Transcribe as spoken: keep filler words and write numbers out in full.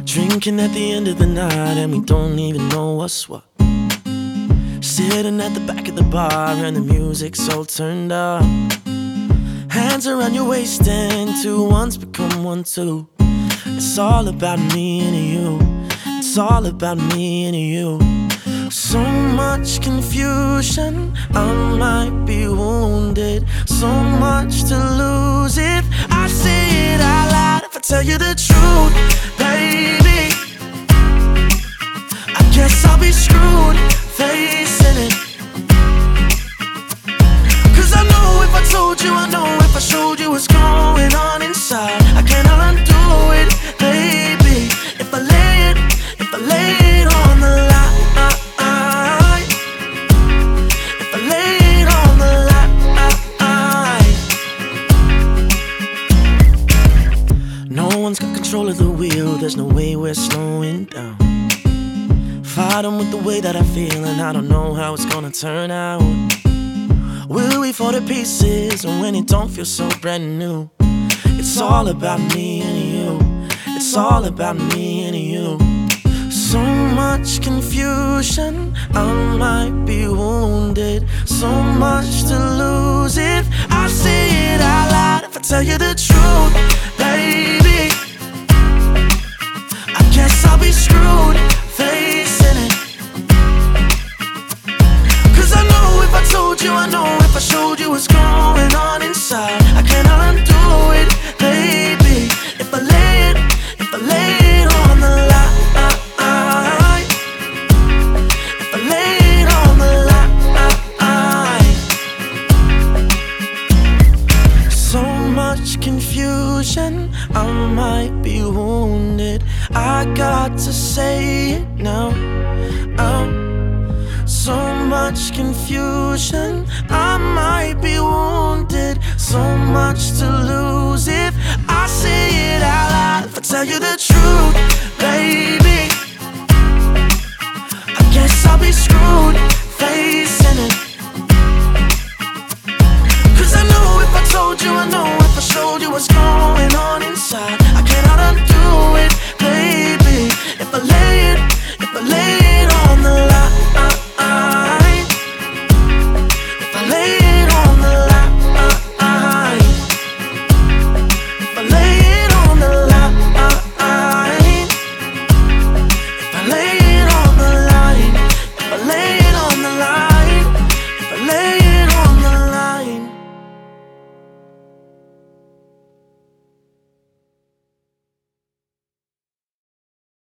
Drinking at the end of the night and we don't even know what's what. Sitting at the back of the bar and the music's all turned up. Hands around your waist and two ones become one two. It's all about me and you. It's all about me and you. So much confusion, I might be wounded. So much to lose if I say it out loud. If I tell you the truth, baby, I guess I'll be screwed facing it. Cause I know if I told you, I know if I showed you what's going on inside, I cannot undo it, baby. If I lay it, if I lay it on the line, if I lay it on the line. No one's got control of the wheel, there's no way we're slowing down. Fighting with the way that I feel and I don't know how it's gonna turn out. Will we fall to pieces when it don't feel so brand new? It's all about me and you. It's all about me and you. So much confusion, I might be wounded. So much to lose if I say it out loud. If I tell you the truth, baby, I guess I'll be screwed facing it. Cause I know if I told you, I know if I showed you what's going on inside, I cannot undo it, baby. If I lay it, if I lay it on the line, if I lay it on the line. So much confusion, I might be wounded. I got to say it now. Oh. So much confusion, I might be wounded.